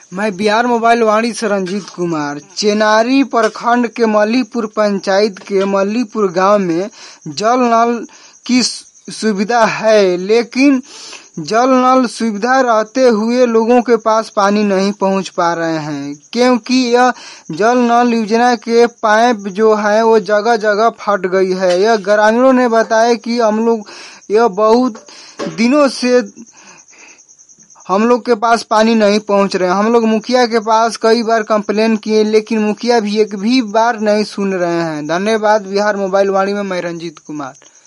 मैं बिहार मोबाइल वाणी से रंजीत कुमार। चेनारी प्रखंड के मल्लीपुर पंचायत के मल्लीपुर गांव में जल नल की सुविधा है, लेकिन जल नल सुविधा रहते हुए लोगों के पास पानी नहीं पहुंच पा रहे हैं, क्योंकि यह जल नल योजना के पाइप जो है वो जगह जगह फट गई है। यह ग्रामीणों ने बताया कि हम लोग यह बहुत दिनों से हम लोग के पास पानी नहीं पहुंच रहे हैं। हम लोग मुखिया के पास कई बार कंप्लेन किए, लेकिन मुखिया भी एक भी बार नहीं सुन रहे हैं। धन्यवाद। बिहार मोबाइल वाणी में मैं रंजीत कुमार।